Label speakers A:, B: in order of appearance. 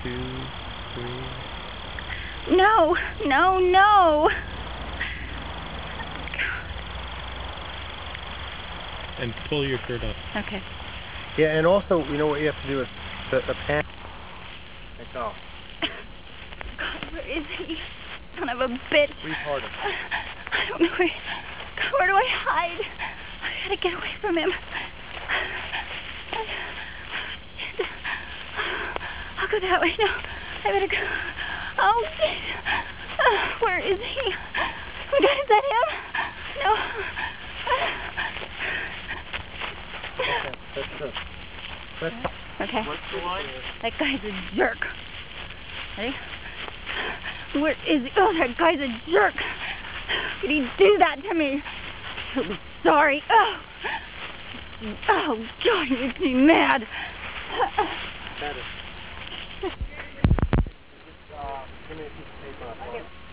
A: 2, 3.
B: No, no, no.
A: And pull your shirt up.
B: Okay.
C: Yeah, and also, you know what you have to do is the pan. Like, oh,
B: God, where is he? Son of a bitch.
C: breathe harder.
B: I don't know where. God, where do I hide? I gotta get away from him. Shit. I'll go that way. No, I better go. Oh, shit. Where is he? Oh, God, is that him? No.
C: That's good.
B: Okay.
C: What's the line?
B: That guy's a jerk. Ready? Where is he? Oh, that guy's a jerk. How could he do that to me? He'll be sorry. Oh, oh God, he makes me mad.
C: Better. Give me a piece of paper.